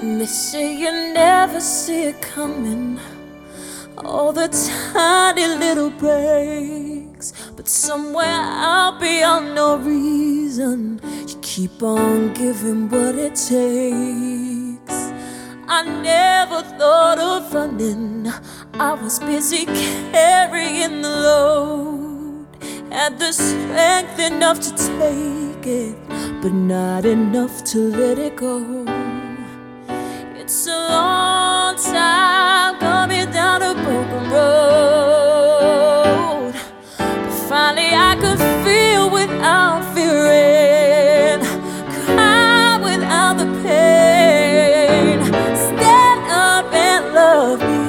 They say you never see it coming, all the tiny little breaks, but somewhere out beyond no reason, you keep on giving what it takes. I never thought of running, I was busy carrying the load. Had the strength enough to take it, but not enough to let it go. It's a long time coming down a broken road, but finally I could feel without fearing, cry without the pain, stand up and love me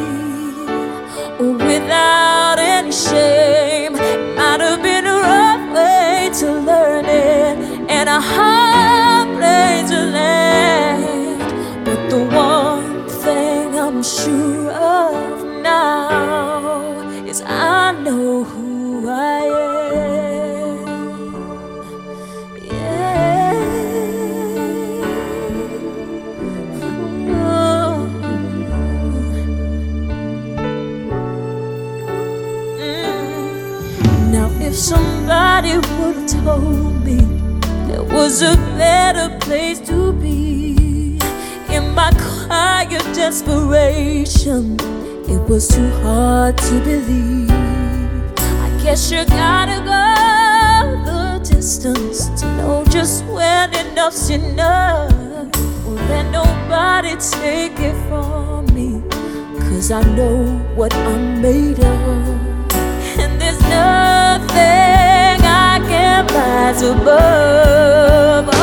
without any shame. It might have been a rough way to learn it and a hard place to land, but the one thing I'm sure of now is I know who I am. Yeah. Oh. Now if somebody would have told me there was a better place to be, in my quiet desperation, it was too hard to believe. I guess you gotta go the distance to know just when enough's enough. Won't let nobody take it from me, 'cause I know what I'm made of, and there's nothing I can rise above.